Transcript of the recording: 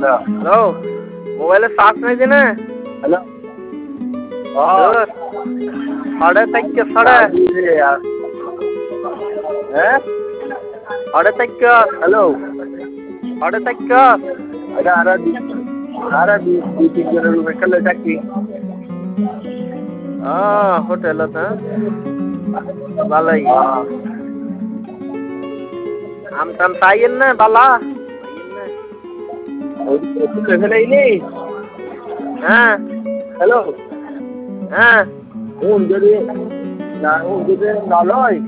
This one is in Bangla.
হ্যালো মোবাইলে চার্জ নাই দিনে হ্যালো সাড়ে থেকে সাড়ে হ্যাঁ সাড়ে থেকে হ্যালো সাড়ে থেকে এটা আরে দুই তিনজনের রুমে খেলে থাকি হোটেল ভালোই আম টাম পাইয়েন না বালা তুলে ফেলেইনি হ্যাঁ হ্যালো হ্যাঁ যদি না যদি না লয়